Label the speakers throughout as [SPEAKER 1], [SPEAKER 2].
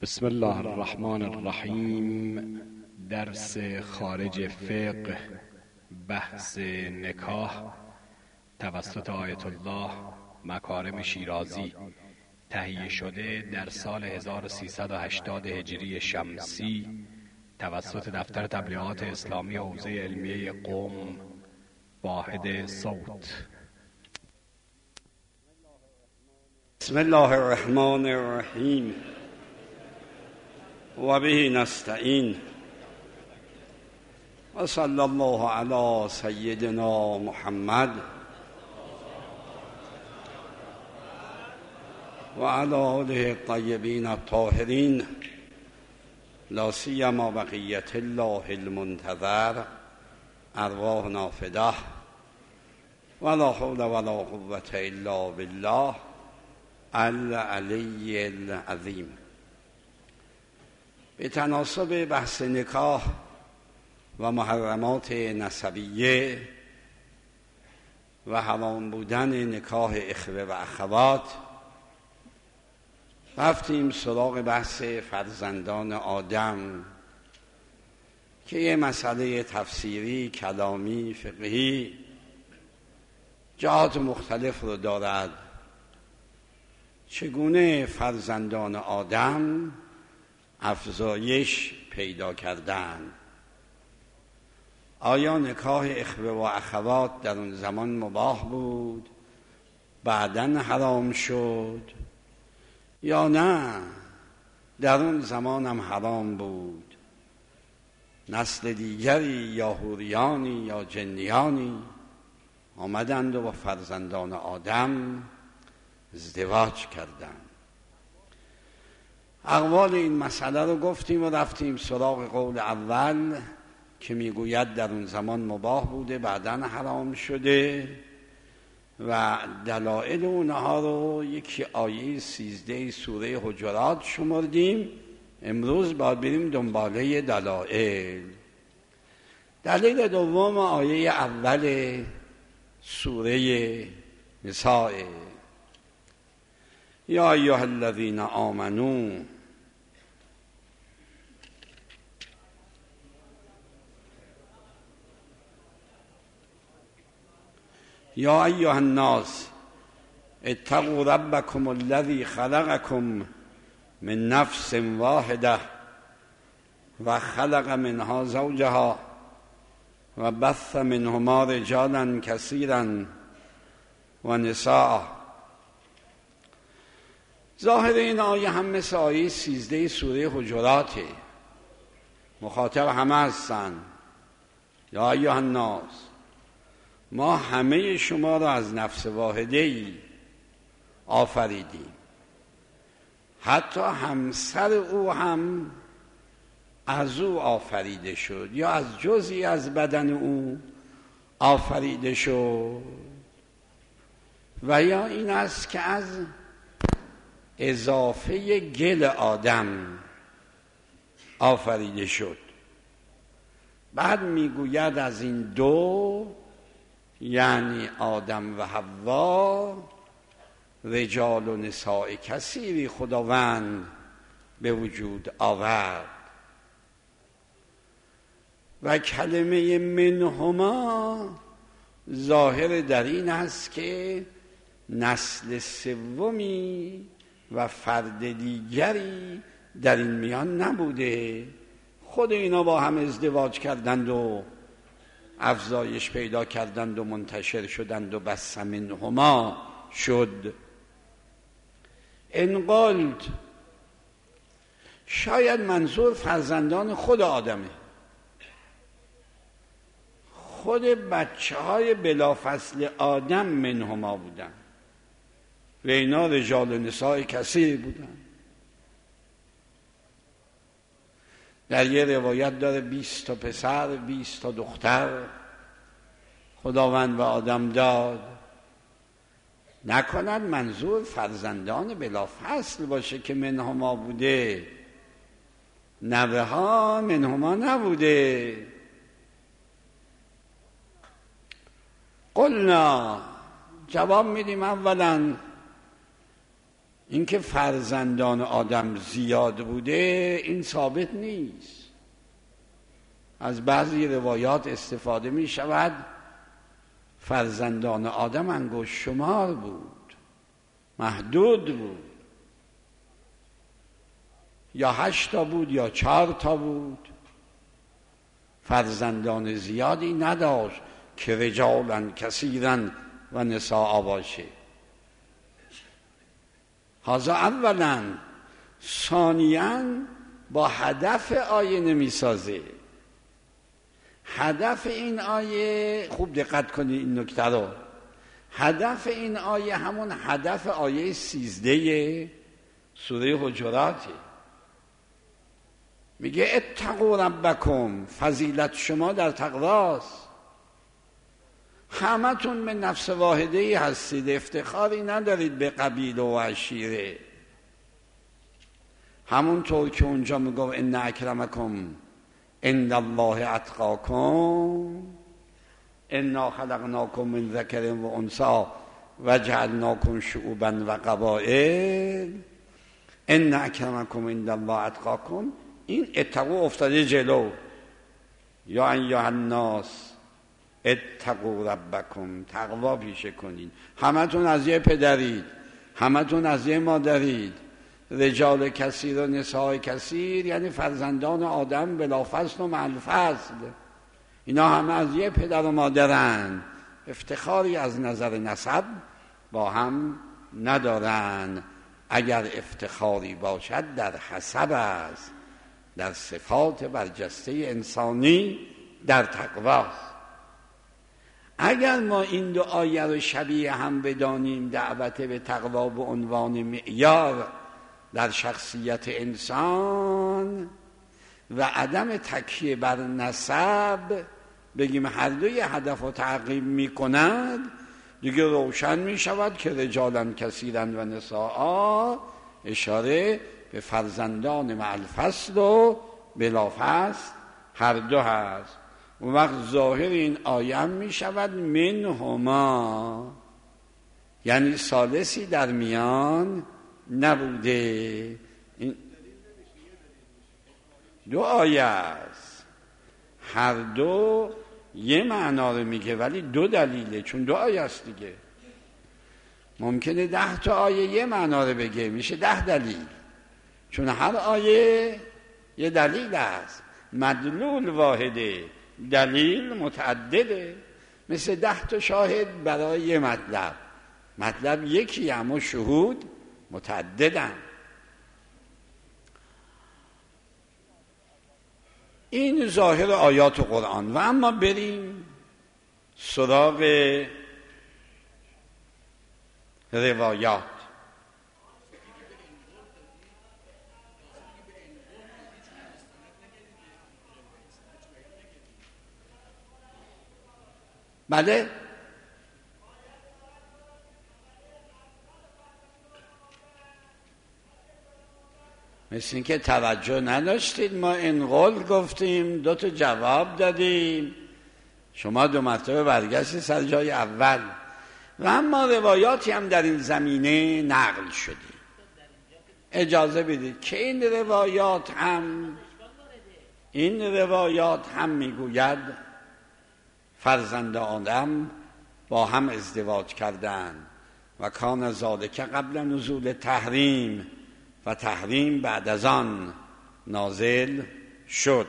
[SPEAKER 1] بسم الله الرحمن الرحیم. درس خارج فقه، بحث نکاح توسط آیت الله مکارم شیرازی، تهیه شده در سال 1380 هجری شمسی توسط دفتر تبلیغات اسلامی حوزه علمیه قم، واحد صوت.
[SPEAKER 2] بسم الله الرحمن الرحیم و به نستعین و صلی الله علی سیدنا محمد و علی آله الطیبین الطاهرین، لا سیما بقیة الله المنتظر، ارواحنا فداه ولا حول ولا قوة الا بالله العلی العظیم. به تناسب بحث نکاح و محرمات نسبیه و حرام بودن نکاح اخوه و اخوات، رفتیم سراغ بحث فرزندان آدم که یه مسئله تفسیری، کلامی، فقهی جهات مختلف رو دارد. چگونه فرزندان آدم افزایش پیدا کردن؟ آیا نکاح اخوه و اخوات در اون زمان مباح بود، بعداً حرام شد، یا نه در اون زمان هم حرام بود؟ نسل دیگری یا حوریانی یا جنیانی آمدند و با فرزندان آدم ازدواج کردند. اقوال این مسئله رو گفتیم و رفتیم سراغ قول اول که میگوید در اون زمان مباح بوده، بعداً حرام شده، و دلایل اونها رو یکی آیه 13 سوره حجرات شمردیم. امروز باید بریم دنباله دلایل. دلیل دوم آیه اول سوره نساء: یا ایها الذین آمنوا یا ایها الناس اتقوا ربکم الذی خلقکم من نفس واحده و خلق منها زوجها و بث منهما رجالا کثیرا و نساء. ظاهر این آیه هم مثل آیه 13 سوره حجراته، مخاطب همه هستن. یا ایها الناس، ما همه شما را از نفس واحده ای آفریدیم، حتی همسر او هم از او آفریده شد یا از جزئی از بدن او آفریده شد، و یا این است که از اضافه گل آدم آفریده شد. بعد میگوید از این دو، یعنی آدم و حوا، رجال و نساء کثیری خداوند به وجود آورد. و کلمه منهما ظاهر در این است که نسل سومی و فرد دیگری در این میان نبوده، خود اینا با هم ازدواج کردند و افزایش پیدا کردند و منتشر شدند و بس منهما شد. ان قلت، شاید منظور فرزندان خود آدمه، خود بچه های بلافصل آدم منهما بودن و اینا رجال و نساء کثیر بودن. در یه روایت داره 20 تا پسر 20 تا دختر خداوند و آدم داد. نکند منظور فرزندان بلافصل باشه که منهما بوده، نوه ها منهما نبوده. قلنا، جواب میدیم اولا اینکه فرزندان آدم زیاد بوده این ثابت نیست. از بعضی روایات استفاده می شود فرزندان آدم انگشت شمار بود، محدود بود، یا 8 تا بود یا 4 تا بود. فرزندان زیادی نداشت که رجالا کثیرا و نساء باشه. هذا اولا. ثانیاً با هدف آیه نمی سازه. هدف این آیه، خوب دقت کنید این نکته رو، هدف این آیه همون هدف آیه 13 سوره حجراته. میگه اتقوا ربکم، فضیلت شما در تقواست. همتون من نفس واحده ای هستید، افتخاری ندارید به قبیله و عشیره. همونطور که اونجا میگه ان اکرمکم عند الله اتقاکم انا خلقناکم من ذکر و انثی و جعلناکم شعوبا و قبائل ان اکرمکم عند الله اتقاکم. این اتقوا افتاده جلو. یا ایها الناس اتقوا ربکم، تقوا پیشه کنید. همتون از یه پدرید، همتون از یه مادرید. رجال کثیر و نساء کثیر یعنی فرزندان آدم بلا فصل و مع الفصل. اینا همه از یه پدر و مادرن، افتخاری از نظر نسب با هم ندارن. اگر افتخاری باشد در حسب است، در صفات برجسته انسانی، در تقواست. اگر ما این دو آیه رو شبیه هم بدانیم، دعوت به تقوا به عنوان معیار در شخصیت انسان و عدم تکیه بر نسب بگیم هر دوی هدف رو تعقیب می کند، دیگه روشن می شود که رجالا کثیرا و نساء اشاره به فرزندان مع الفصل و بلا فصل هر دو هست. اون وقت ظاهر این آیه می شود منهما، یعنی ثالثی در میان نبوده. این دو آیه است، هر دو یه معنا رو میگه ولی دو دلیله، چون دو آیه است دیگه. ممکنه 10 تا آیه یه معنا رو بگه، میشه 10 دلیل، چون هر آیه یه دلیل است. مدلول واحده، دلیل متعدده. مثل 10 تا شاهد برای یه مطلب، مطلب یکی اما شهود متعددن. این ظاهر آیات قرآن. و اما بریم سراغ روایات. بله، مثل این که توجه نداشتید. ما انقل گفتیم، 2 تا جواب دادیم، شما 2 مرتبه برگشتید سر جای اول. و اما روایاتی هم در این زمینه نقل شده. اجازه بدید که این روایات هم میگوید فرزند آدم با هم ازدواج کردند و کان ذالک قبل نزول تحریم و تحریم بعد از آن نازل شد.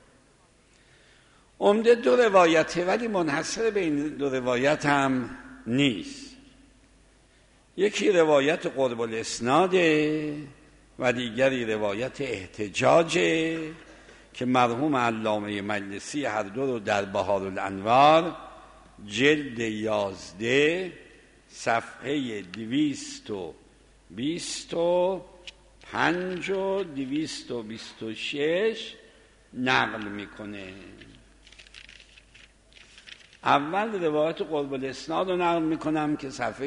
[SPEAKER 2] عمده 2 روایته ولی منحصر به این 2 روایت هم نیست. یکی روایت قرب الاسناده و دیگری روایت احتجاجه که مرحوم علامه مجلسی هر دو رو در بهار الانوار جلد 11 صفحه 225 و 226 نقل میکنه. اول روایت قرب الاسناد رو نقل میکنم که صفحه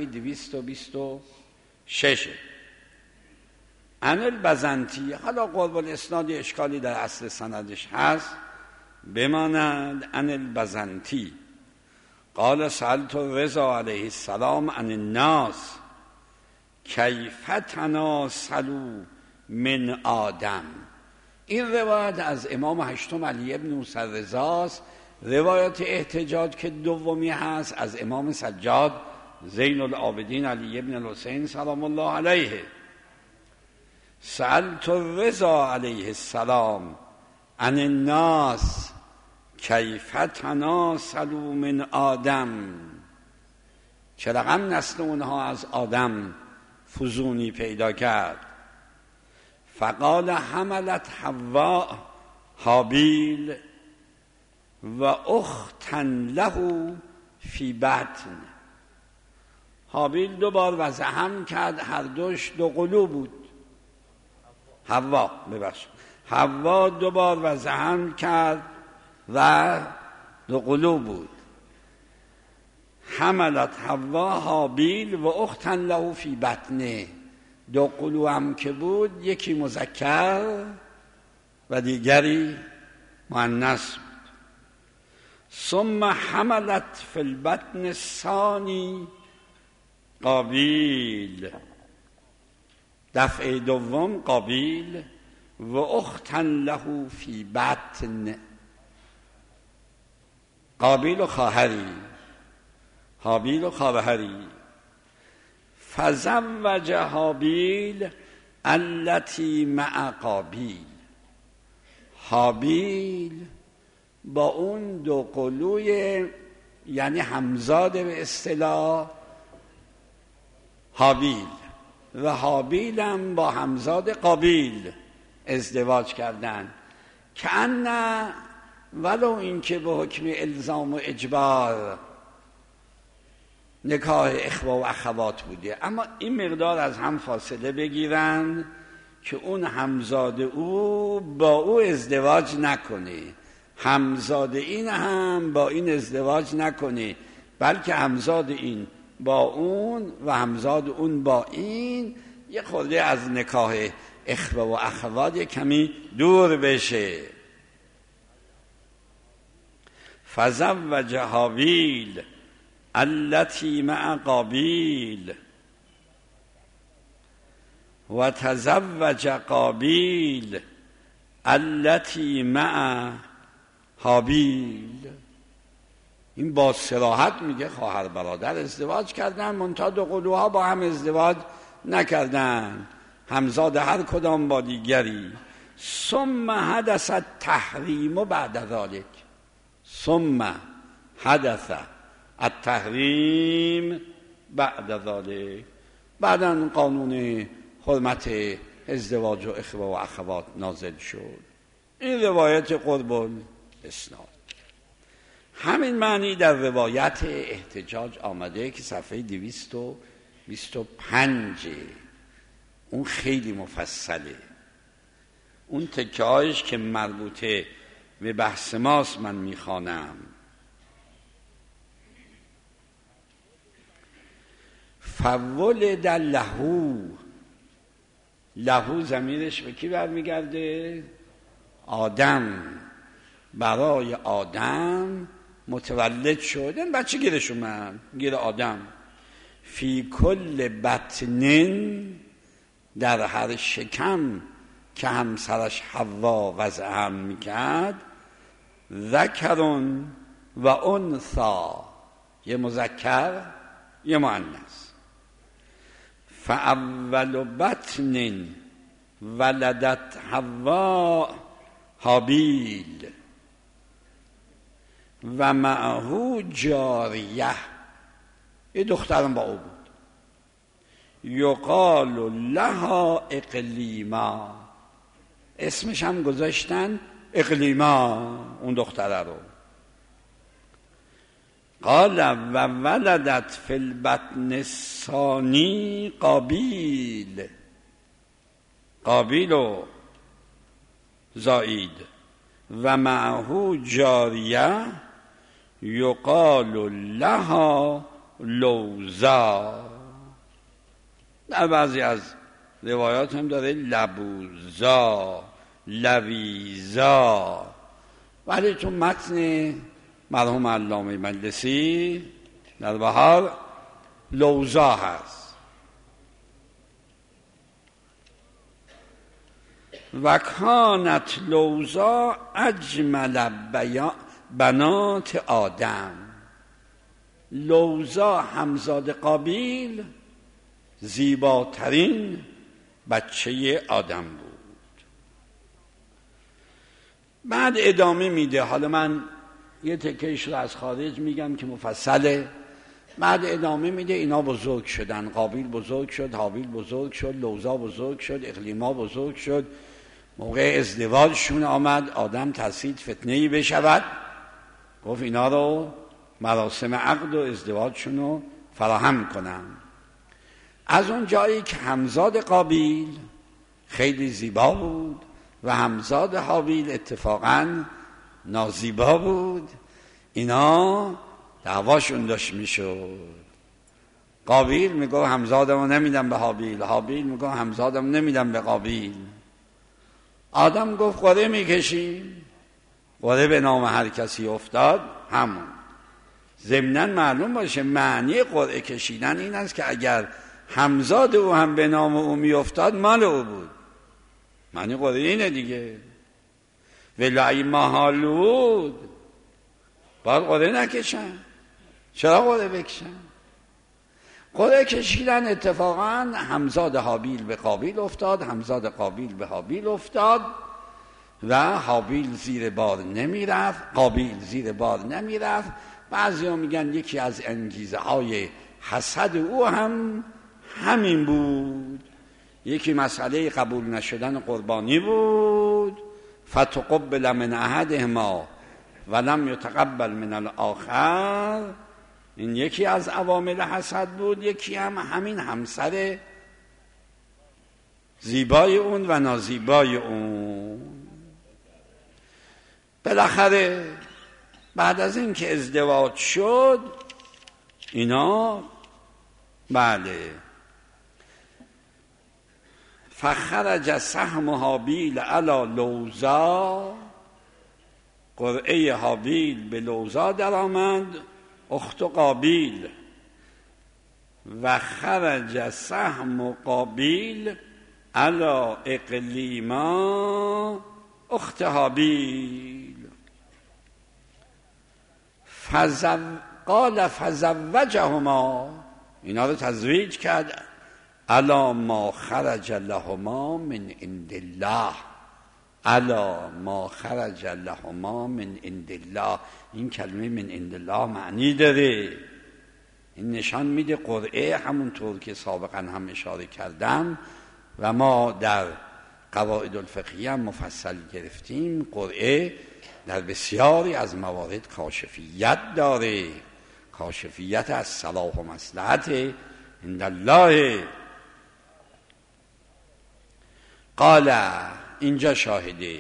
[SPEAKER 2] 226 عن البزنتی. حالا قرب الاسناد اشکالی در اصل سندش هست، بماند. عن البزنتی قال سألت رضا علیه السلام عن الناس کیف تناسلوا من آدم. این روایت از امام هشتم علی بن موسی رضاست. روایت احتجاج که دومی هست از امام سجاد زین العابدین علی بن الحسین سلام الله علیه. سألت الرضا علیه السلام عن الناس کیف تناسلوا من آدم، چه رقم نسل اونها از آدم فزونی پیدا کرد. فقال حملت حواء هابیل و اختا له فی بطن. هابیل 2 بار وضع حمل کرد، هر دوش 2 قلو بود. حوا 2 بار وضع حمل کرد و 2 قلو بود. حملت حوا هابیل و اختا له فی بطنه. 2 قلو هم که بود، یکی مذکر و دیگری مؤنث بود. ثم حملت فی البطن الثانی قابیل، دفعه دوم قابیل و اختا له فی بطن. قابیل و خواهری، هابیل و خواهری. فزوج هابیل التی مع قابیل. هابیل با اون 2 قلوی، یعنی همزاد به اصطلاح هابیل، و هابیل هم با همزاد قابیل ازدواج کردند. کأن ولو این که به حکم الزام و اجبار نکاح اخوه و اخوات بوده، اما این مقدار از هم فاصله بگیرن که اون همزاد او با او ازدواج نکنه، همزاد این هم با این ازدواج نکنه، بلکه همزاد این با اون و همزاد اون با این یه خورده از نکاح اخوه و اخوات کمی دور بشه. فزوج هابیل التی مع قابیل و تزوج قابیل التی مع هابیل. این با صراحت میگه خواهر برادر ازدواج کردن، منتها 2 قلوها با هم ازدواج نکردن، همزاد هر کدام با دیگری. ثم حدث التحریم بعد ذلك. ثم حدث التحریم بعد ذلك. بعداً قانون حرمت ازدواج و اخوه و اخوات نازل شد. این روایت قرب الاسناد. همین معنی در روایت احتجاج آمده که صفحه 225. اون خیلی مفصله. اون تکه‌هایش که مربوطه به بحث ماست من میخوانم. فولد لهو. لهو ضمیرش به کی برمیگرده؟ آدم. برای آدم متولد شد، این بچه گیرش اومد، گیر آدم. فی کل بطنن، در هر شکم که همسرش حوا وضع حمل میکرد، ذکرون و انثا، یه مذکر یه مؤنث. فاول بطن ولدت حوا هابیل و معه جاریه، یه دخترم با او بود. یقال لها اقلیما، اسمش هم گذاشتن اقلیما اون دختره رو. قال و ولدت فی البطن الثانی قابیل، قابیل و زائید، و معه جاریه یقال لها لوزا. در بعضی از روایات هم داره لبوزا، لویزا، ولی تو متن مرحوم علامه مجلسی در بهار لوزا هست. و کانت لوزا اجمل بنات آدم. لوزا همزاد قابیل زیباترین بچه آدم بود. بعد ادامه میده. حالا من یه تکهش رو از خارج میگم که مفصله. بعد ادامه میده اینا بزرگ شدن. قابیل بزرگ شد، حابیل بزرگ شد، لوزا بزرگ شد، اقلیما بزرگ شد. موقع ازدواجشون آمد آدم ترسید فتنه‌ای بشود، گفت اینا رو مراسم عقد و ازدواجشون رو فراهم کنم. از اون جایی که همزاد قابیل خیلی زیبا بود و همزاد حابیل اتفاقاً نازیبا بود، اینا دعواشون داشت میشد. قابیل میگه همزادمو نمیدم به حابیل، حابیل میگه همزادمو نمیدم به قابیل. آدم گفت قرعه میکشیم. قرعه به نام هر کسی افتاد همون. ضمناً معلوم باشه معنی قرعه کشیدن این است که اگر همزاد او هم به نام او میافتاد مال او بود. معنی قرعه اینه دیگه. ولای محال بود باید قرعه نکشن. چرا قرعه بکشن؟ قرعه کشیدن اتفاقا همزاد حابیل به قابیل افتاد، همزاد قابیل به حابیل افتاد و حابیل زیر بار نمیرفت، قابیل زیر بار نمیرفت. بعضیا میگن یکی از انگیزه های حسد او هم همین بود. یکی مسئله قبول نشدن قربانی بود. فتقبل من احدهما ولم یتقبل من الاخر. این یکی از عوامل حسد بود. یکی هم همین همسر زیبای اون و نازیبای اون. بالاخره بعد از این که ازدواج شد اینا بله فخرج سهم حابیل علی لوزا، قرعه حابیل به لوزا در آمد اخت قابیل، و خرج سهم قابیل علی اقلیما اخت حابیل. قال فزوجهما، اینا رو تزویج کرد، علی ما خرج لهما من عند الله، علی ما خرج لهما من عند الله. این کلمه من عند الله معنی داره. این نشان میده قرعه همونطور که سابقا هم اشاره کردم و ما در قواعد الفقهیه هم مفصل گرفتیم، قرعه در بسیاری از موارد کاشفیت داره. کاشفیت از صلاح و مصلحت عند الله. قال، اینجا شاهده،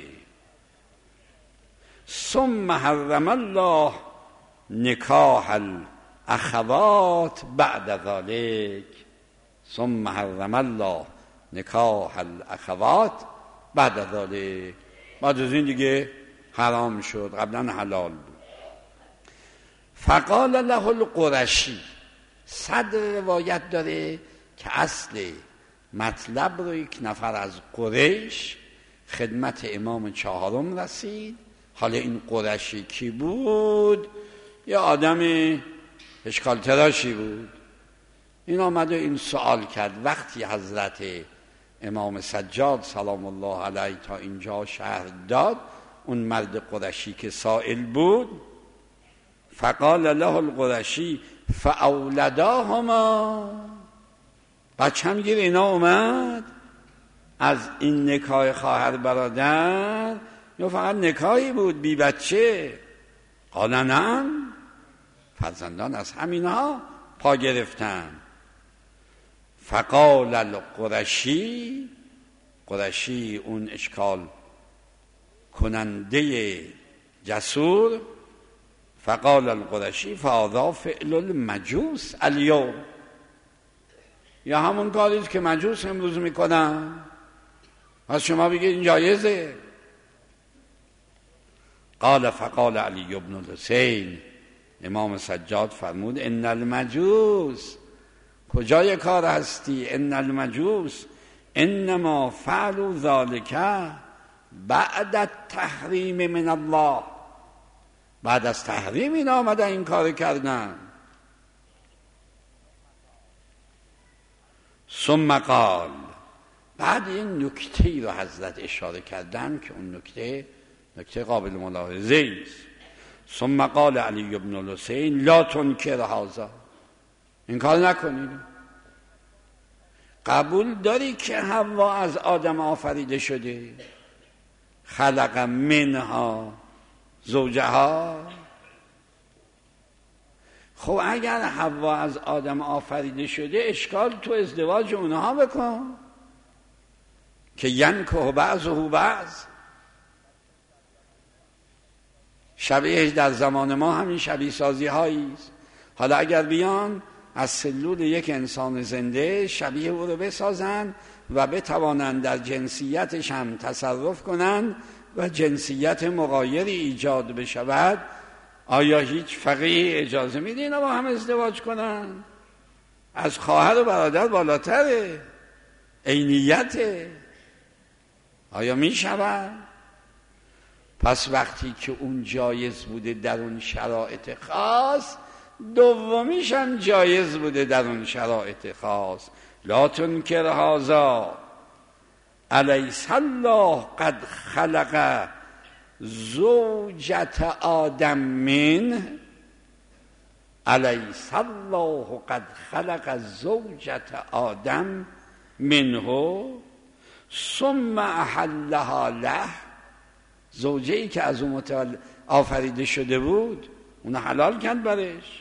[SPEAKER 2] ثم حرم الله نکاح الاخوات بعد ذلك. ثم حرم الله نکاح الاخوات بعد ذلك. بعد از این دیگه حرام شد، قبلا حلال بود. فقال له القرشی، صدر روایت داره که اصل مطلب رو یک نفر از قریش خدمت امام چهارم رسید. حالا این قرشی کی بود؟ یه آدم اشکال تراشی بود. این آمد و این سوال کرد. وقتی حضرت امام سجاد سلام الله علیه تا اینجا شهر داد، اون مرد قرشی که سائل بود، فقال له القرشی فاولداهما، بچه هم گیر اینا اومد از این نکاح خواهر برادر یا فقط نکاحی بود بی بچه؟ قال نعم، فرزندان از همینها پا گرفتن. فقال القرشی، قرشی اون اشکال کننده جسور، فقال القرشی فهذا فعل المجوس اليوم، یا همون کاریست که مجوس امروز میکنن، پس شما بگید این جایزه. قال فقال علی بن الحسین، امام سجاد فرمود ان المجوس، کجای کار هستی؟ ان المجوس انما فعلوا ذلك بعد التحریم من الله، بعد از تحریم این آمدن این کار کردن. ثم قال، بعد این نکته‌ای رو حضرت اشاره کردن که اون نکته قابل ملاحظه است. ثم قال علی بن الحسین لا تنکر هذا، این کار نکنید. قبول داری که حوا از آدم آفریده شده؟ خلق منها زوجها. خب اگر حوا از آدم آفریده شده، اشکال تو ازدواج اونها بکن که ینکح بعضه بعض. شبیهش در زمان ما همین شبیه سازی هایی است. حالا اگر بیان از سلول یک انسان زنده شبیه او رو بسازن و بتوانند در جنسیتش هم تصرف کنند و جنسیت مغایری ایجاد بشود، آیا هیچ فقیه اجازه میده اینا با هم ازدواج کنن؟ از خواهر و برادر بالاتره، عینیته. آیا میشود؟ پس وقتی که اون جایز بوده در اون شرایط خاص، دومیش هم جایز بوده در اون شرایط خاص. لا تنکر هذا الیس الله قد خلق زوجة آدم من، الیس الله قد خلق زوجة آدم منه ثم احلها له. زوجه‌ای که از اون آفریده شده بود اون حلال کرد برش.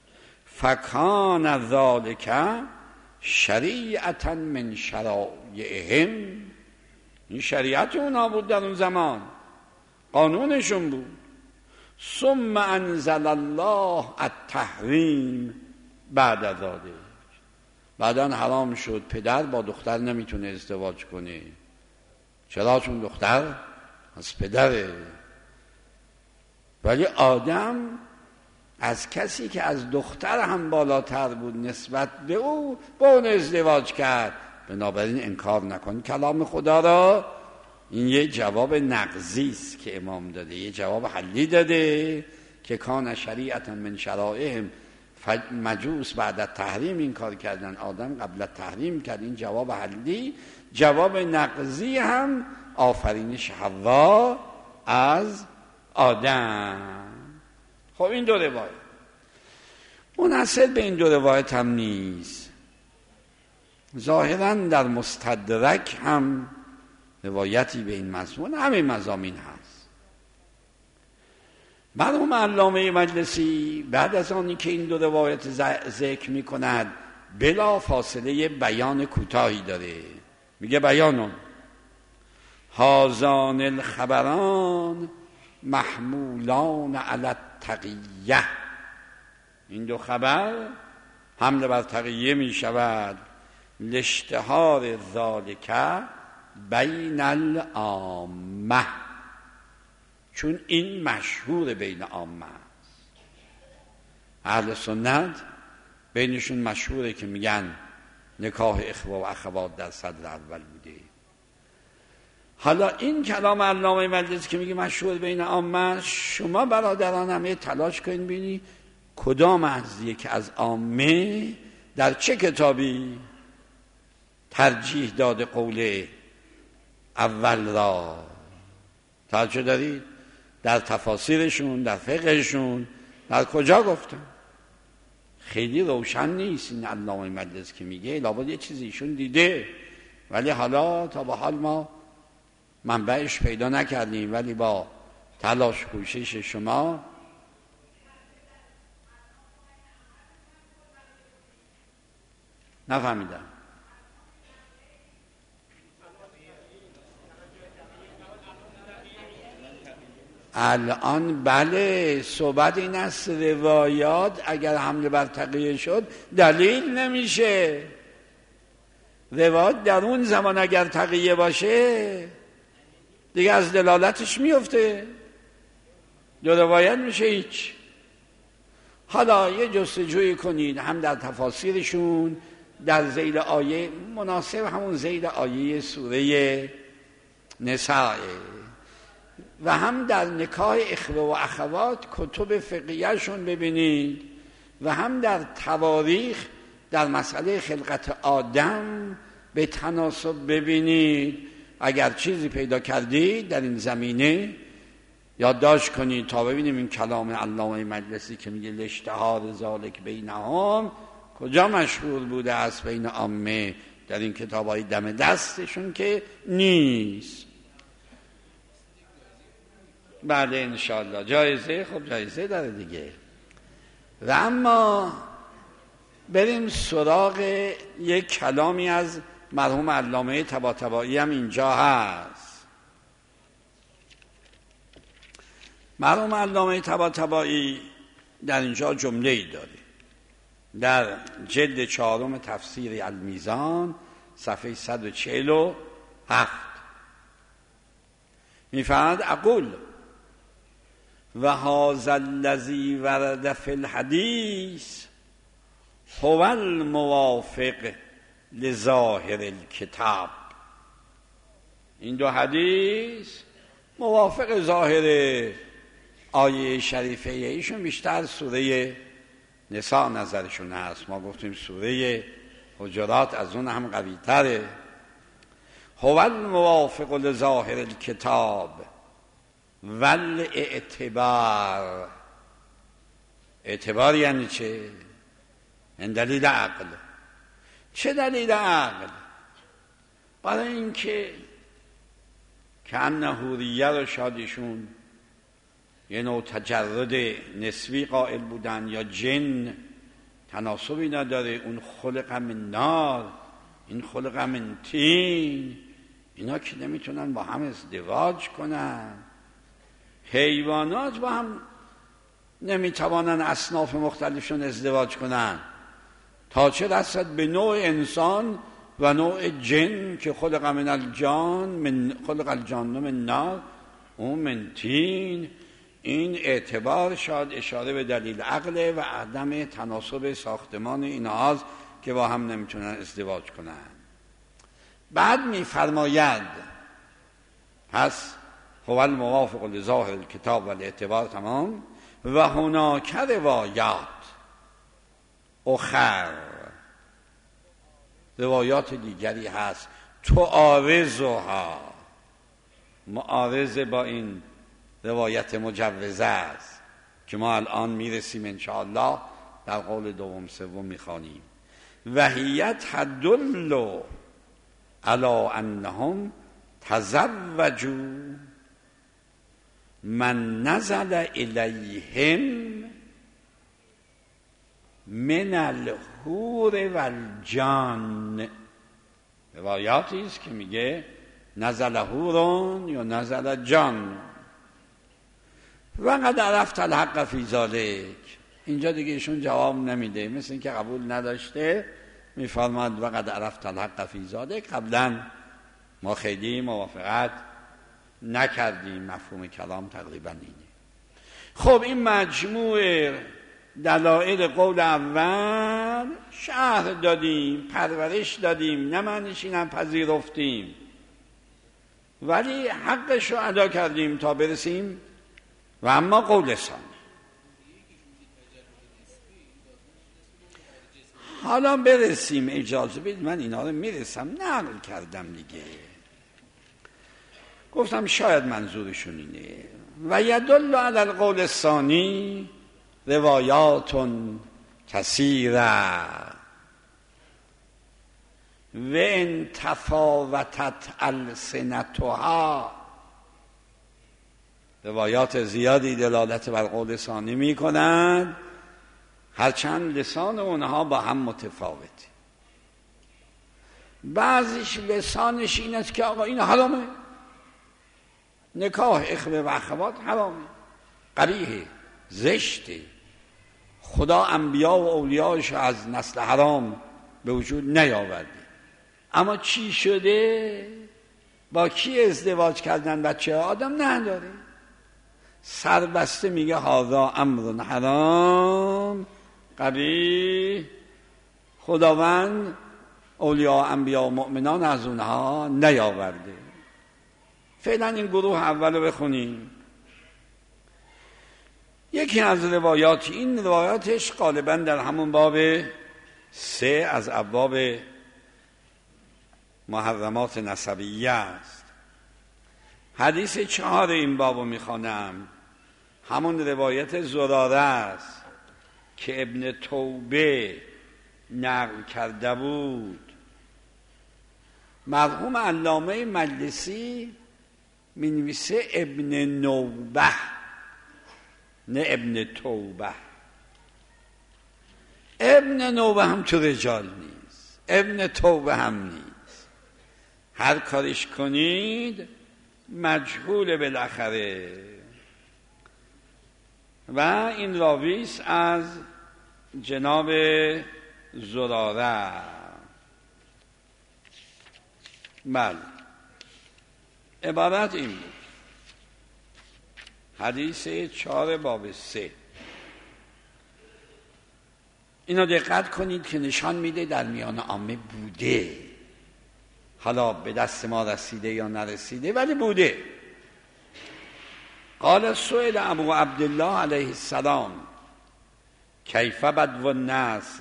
[SPEAKER 2] فکان ذالک شریعتا من شرایعهم، این شریعت اونا بود در اون زمان، قانونشون بود. ثم انزل الله التحریم بعد ذالک، بعداً حرام شد پدر با دختر نمیتونه ازدواج کنه. چرا؟ چون دختر از پدره. ولی آدم از کسی که از دختر هم بالاتر بود نسبت به او با اون ازدواج کرد. بنابراین انکار نکن کلام خدا را. این یه جواب نقضی است که امام داده، یه جواب حلی داده که کان شریعتا من شرائعهم. مجوس بعد از تحریم این کار کردن، آدم قبل از تحریم کرد. این جواب حلی. جواب نقضی هم آفرینش حوا از آدم. خب این دو روایت منحصر به این دو روایت هم نیست. ظاهراً در مستدرک هم روایتی به این مضمون، همه مضامین هست. مرحوم علامه مجلسی بعد از آنی که این دو روایت ذکر می کند بلا فاصله بیان کوتاهی داره. میگه بیانون هازان الخبران محمولان علی التقیه، این دو خبر حمل بر تقیه می شود. لاشتهار ذالک بین العامه، چون این مشهور بین عامه است. اهل سنت بینشون مشهوره که میگن نکاح اخوه و اخوات در صدر اول بوده. حالا این کلام علامه مجلسی که میگه مشهور بین عامه، شما برادران همه تلاش کنید ببینید کدام ازیه که از عامه در چه کتابی ترجیح داده قول اول را. توجه دارید؟ در تفاسیرشون، در فقهشون، در کجا گفتن؟ خیلی روشن نیست این علامه مجلسی که میگه، لابد یه چیزی ایشون دیده، ولی حالا تا به حال ما منبعش پیدا نکردیم. ولی با تلاش کوشش شما نفهمیدم. الان بله صحبت این است روایات اگر حمله بر تقیه شد دلیل نمیشه. روایات در اون زمان اگر تقیه باشه دیگه از دلالتش میفته، دو روایت میشه هیچ. حالا یه جستجوی کنید هم در تفاسیرشون، در ذیل آیه مناسب همون ذیل آیه سوره نسائه و هم در نکاح اخوه و اخوات کتب فقهیه‌شون ببینید و هم در تواریخ در مسئله خلقت آدم به تناسب ببینید. اگر چیزی پیدا کردید در این زمینه یادداشت کنید تا ببینیم این کلام علامه مجلسی که میگه لاشتهار ذالک بینهم کجا مشهور بوده است بین عامه در این کتاب‌های دم دستشون که نیست. بله انشاءالله جایزه، خب جایزه داره دیگه. و اما بریم سراغ یک کلامی از مرحوم علامه طباطبایی هم اینجا هست. مرحوم علامه طباطبایی در اینجا جمله‌ای داره در جلد 4 تفسیر المیزان صفحه 147 می‌فرماید اقول و هذا الذی ورد فی الحدیث هو الموافق لظاهر الکتاب. این دو حدیث موافق ظاهر آیه شریفه ایشون بیشتر سوره نساء نظرشون هست. ما گفتیم سوره حجرات از اون هم قوی تره. هو الموافق لظاهر الکتاب والاعتبار. اعتبار یعنی چه؟ این دلیل عقل. چه دلیل عقل؟ برای اینکه کأن حوریه رو شادیشون یه نوع تجرد نسبی قائل بودن یا جن تناسبی نداره، اون خلق من نار این خلق من طین، اینا که نمیتونن با هم ازدواج کنن. حیوانات با هم نمیتوانن اصناف مختلفشون ازدواج کنن، تا چه رسد به نوع انسان و نوع جن که خلق من الجان خلق الجان من نار اون من طین. این اعتبار شاید اشاره به دلیل عقله و عدم تناسب ساختمان اینهاست که با هم نمیتونن ازدواج کنن. بعد میفرماید پس هو الموافق لظاهر الکتاب و الاعتبار تمام و هناک روایات اخر، روایات دیگری هست تعارضها، معارضه با این روایت مجوزه است که ما الان میرسیم انشاءالله در قول دوم سوم میخوانیم. و هی تدل علی انهم تزوجوا من نزل الیهم من الحور والجان. روایاتی است که میگه نزل حورون یا نزل جان. و قد عرفت الحق فی ذلک. اینجا دیگه ایشون جواب نمیده، مثل اینکه قبول نداشته میفرماد و قد عرفت الحق فی ذلک. قبلا ما خیلی موافقت نکردیم، مفهوم کلام تقریبا اینه. خب این مجموع دلایل قول اول شرح دادیم، پرورش دادیم، نه معنیش اینم پذیرفتیم، ولی حقش رو ادا کردیم تا برسیم و اما قول ثانی. حالا برسیم، اجازه بدید من اینا رو میرسم نقل کردم دیگه، گفتم شاید منظورشون اینه. و یدل علی القول الثانی روایات کثیره و ان تفاوتت السنتها. روایات زیادی دلالت بر قول ثانی می کنند، هرچند لسان اونها با هم متفاوته. بعضیش لسانش این است که آقا این حرامه، نکاح اخوه و اخوات حرامه، قبیحه، زشته، خدا انبیا و اولیاش از نسل حرام به وجود نیاورده. اما چی شده؟ با کی ازدواج کردن بچه آدم نداره، سربسته میگه هذا امر حرام قبیح. خداوند اولیاء انبیا و مؤمنان از اونها نیاورده. فعلا این گروه اول رو بخونیم. یکی از روایات، این روایاتش غالبا در همون باب 3 از ابواب محرمات نسبیه است. حدیث 4 این بابو میخوانم، همون روایت زراره است که ابن توبه نقل کرده بود. مرحوم علامه مجلسی می‌نویسه ابن نوبه، نه ابن توبه. ابن نوبه هم تو رجال نیست، ابن توبه هم نیست. هر کارش کنید مجهول بالاخره. و این راویست از جناب زراره. بله، عبارت این بود. حدیث 4 باب 3. اینو دقت کنید که نشان میده در میان عامه بوده، حالا به دست ما رسیده یا نرسیده ولی بوده. قال سئل ابو عبدالله علیه السلام کیف بدو النسل،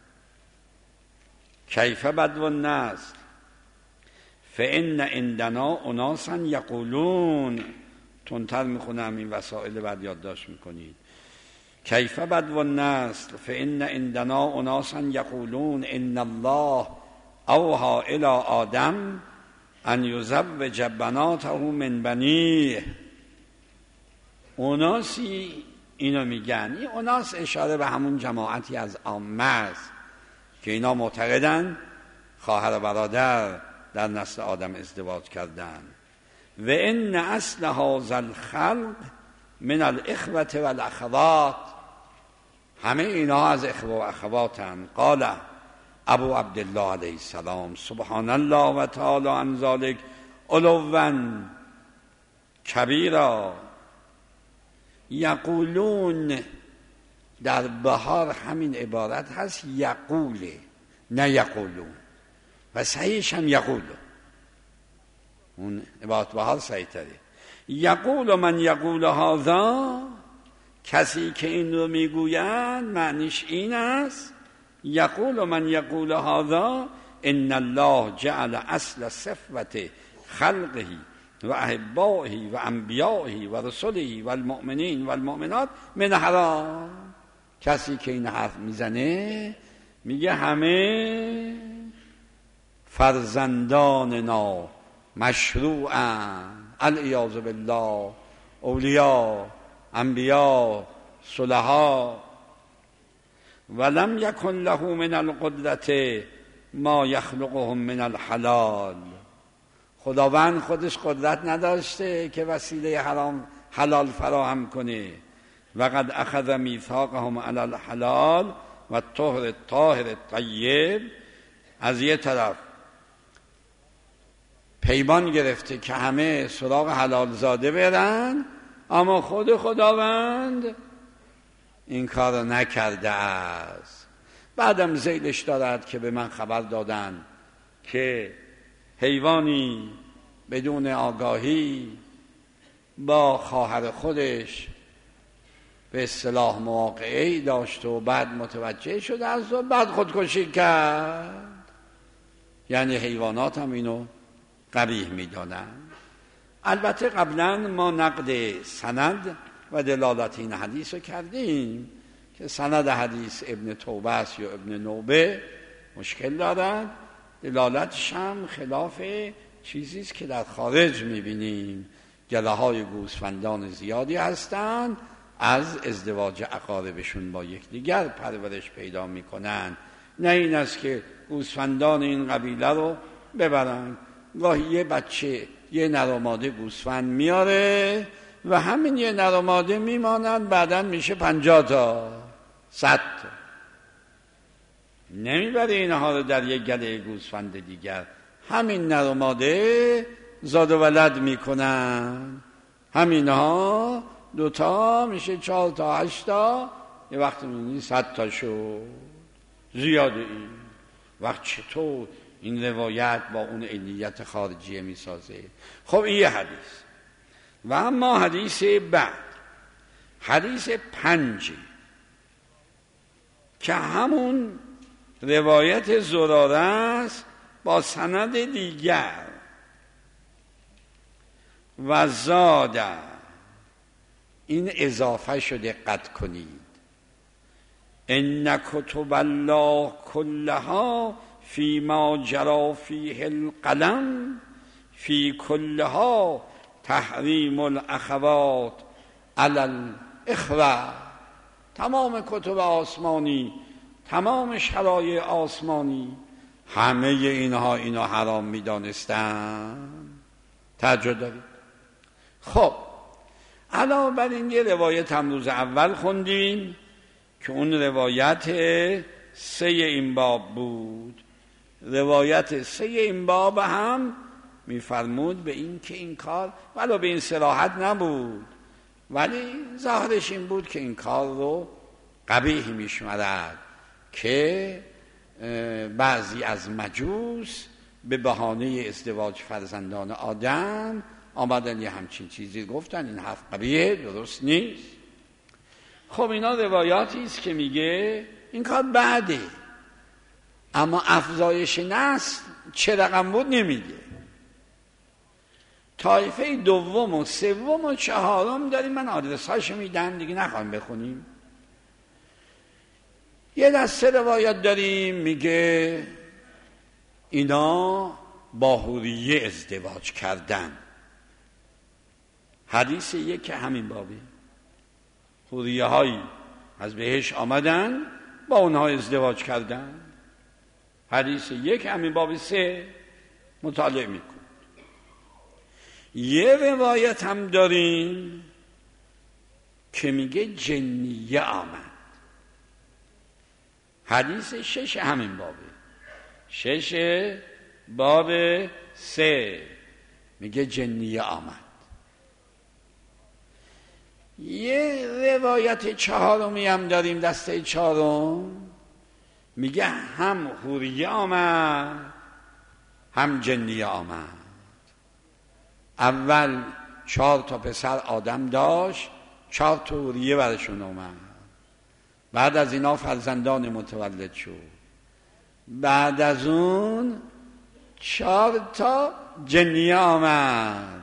[SPEAKER 2] کیف بدو النسل فان عندنا اناسا یقولون. تندتر میخونم، این وسائل بعد یادداشت میکنید. کیف بدو النسل فان عندنا اناسا یقولون ان الله اوحى الی آدم ان یزوج بناته من بنیه. اوناسی اینو میگن. این اوناس اشاره به همون جماعتی از عامه است که اینا معتقدن خواهر و برادر در نسل آدم ازدواج کردن. و ان اصل هذا الخلق من الاخوة والاخوات، همه اینا از اخوه و اخواتن. قال ابو عبدالله علیه السلام سبحان الله و تعالی عن ذلک علوا کبیرا. یقولون در بهار همین عبارت هست، یقوله نه یقولون، و صحیحش هم یقولون. اون عبارت بهار صحیح تره. یقول من یقول هذا، کسی که این رو میگویند معنیش این است. یقول من یقول هذا ان الله جعل اصل صفوة خلقه و احبائه و انبیائه و رسله و المؤمنین و المؤمنات من حرام. کسی که این حرف میزنه میگه همه فرزنداننا مشروعا، العیاذ بالله، اولیاء، انبیاء، صلحا، ولم یکن له من القدرة ما یخلقهم من الحلال. خداوند خودش قدرت نداشته که وسیله حلال فراهم کنه. وقد اخذ میثاقهم علی الحلال و الطاهر الطیب. از یه طرف پیمان گرفته که همه سراغ حلال زاده برن، اما خود خداوند این کار نکرده است. بعدم ذیلش دارد که به من خبر دادن که حیوانی بدون آگاهی با خواهر خودش به اصطلاح مواقعه‌ای داشت و بعد متوجه شده است و بعد خودکشی کرد. یعنی حیوانات هم اینو قبیح می‌دانن. البته قبلا ما نقد سند و دلالت این حدیث رو کردیم که سند حدیث ابن توبه است یا ابن نوبه مشکل دارد، دلالتش هم خلاف چیزی است که در خارج می‌بینیم. گله‌های گوسفندان زیادی هستند، از ازدواج اقاربشون با یکدیگر پرورش پیدا می‌کنند. نه این است که گوسفندان این قبیله رو ببرن. گاهی یه بچه یه نر و ماده گوسفند میاره و همین یه نر و ماده میمانند، بعداً میشه 50 تا 100 تا. نمیبره اینها رو در یک گله گوسفند دیگر. همین نر و ماده زاد و ولد میکنن، همینها 2 تا میشه 4 تا 8 تا، یه وقت میبینی 100 تا شد. زیاده این وقت چطور این روایت با اون علیت خارجیه میسازه. خب این یه حدیث. و اما حدیث بعد، حدیث 5 که همون روایت زراره است با سند دیگر. و زاده، این اضافه شده، دقت کنید، ان کتب الله کلها فیما جرى فیه القلم فی کلها تحریم الاخوات علی الاخوه. تمام کتب آسمانی، تمام شرایع آسمانی، همه اینها حرام میدانستن. تعجب دارید؟ خب علاوه بر این یه روایت هم روز اول خوندیم که اون روایت 3 این باب بود. روایت 3 این باب هم میفرمود به این که این کار ولو به این صراحت نبود، ولی ظاهرش این بود که این کار رو قبیح میشمرد که بعضی از مجوس به بهانه ازدواج فرزندان آدم آمدن یه همچین چیزی گفتن. این حرف قبیه، درست نیست. خب اینا روایاتی است که میگه این کار بعده، اما افزایش نسل چه رقم بود نمیگه. طایفه دوم و سوم و چهارم داریم، من آدرساشو میدم دیگه، نخواهیم بخونیم. یه دسته روایت داریم میگه اینا با حوریه ازدواج کردن. حدیث 1 همین بابی، حوریه هایی از بهش آمدن با اونها ازدواج کردن. حدیث 1 همین بابی 3 مطالعه میکن. یه روایت هم داریم که میگه جنیه آمد. حدیث 6 همین بابه، 6 باب 3 میگه جنیه آمد. یه روایت 4 هم داریم، دسته 4 میگه هم حوریه آمد هم جنیه آمد. اول 4 پسر آدم داشت، 4 حوریه برشون آمد. بعد از اینا فرزندان متولد شد. بعد از اون 4 جنیه آمد.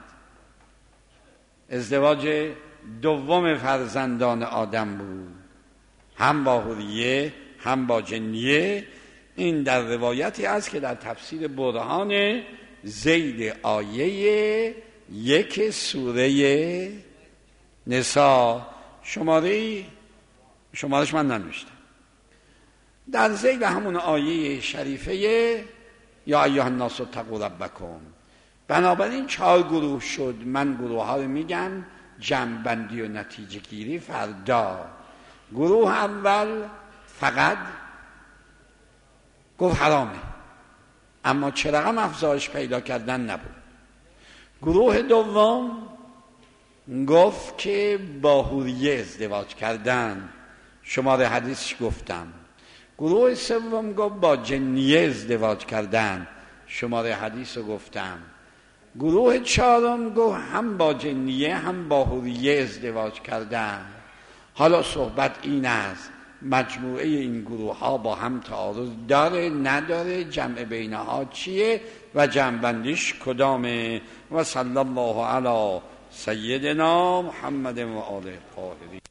[SPEAKER 2] ازدواج دوم فرزندان آدم بود، هم با حوریه هم با جنیه. این در روایتی است که در تفسیر برهان زید آیه 1 سوره نساء، شمارش من ننوشتم، در زید همون آیه شریفه یا ایها الناس اتقوا ربکم. بنابراین 4 گروه شد. من گروه ها رو میگم، جمع‌بندی و نتیجه گیری فردا. گروه اول فقط گفت حرامه، اما چه رقم افزایش پیدا کردن نبود. گروه دوم گفت که با حوریه ازدواج کردن، شماره حدیثش گفتم. گروه سوم گفت با جنیه ازدواج کردن، شماره حدیث رو گفتم. گروه 4 گفت هم با جنیه هم با حوریه ازدواج کردن. حالا صحبت این است مجموعه این گروه ها با هم تعارض داره نداره، جمع بینها چیه و جمع بندیش کدامه. و صلی الله علی سیدنا محمد و آله الطاهرین.